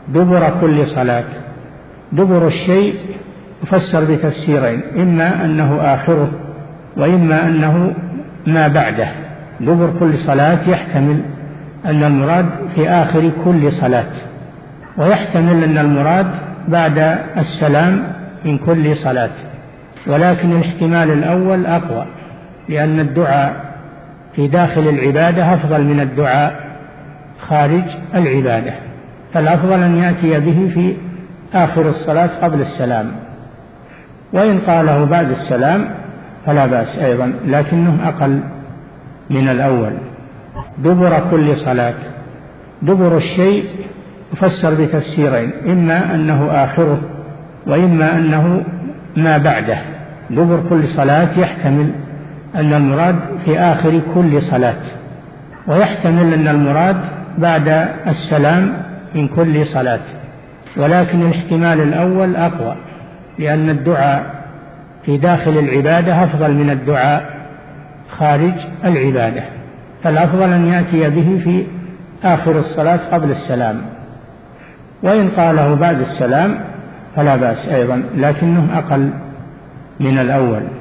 دبر كل صلاة. دبر الشيء يفسر بتفسيرين، إما أنه آخره وإما أنه ما بعده. دبر كل صلاة يحتمل أن المراد في آخر كل صلاة، ويحتمل أن المراد بعد السلام من كل صلاة، ولكن الاحتمال الأول أقوى، لأن الدعاء في داخل العبادة أفضل من الدعاء خارج العبادة، فالأفضل أن يأتي به في آخر الصلاة قبل السلام، وإن قاله بعد السلام فلا بأس أيضا، لكنه أقل من الأول. دبر كل صلاة. دبر الشيء يفسر بتفسيرين، إما أنه آخره وإما أنه ما بعده. دبر كل صلاة يحتمل أن المراد في آخر كل صلاة، ويحتمل أن المراد بعد السلام من كل صلاة، ولكن الاحتمال الأول أقوى، لأن الدعاء في داخل العبادة أفضل من الدعاء خارج العبادة، فالأفضل أن يأتي به في آخر الصلاة قبل السلام، وإن قاله بعد السلام فلا بأس أيضا، لكنه أقل من الأول.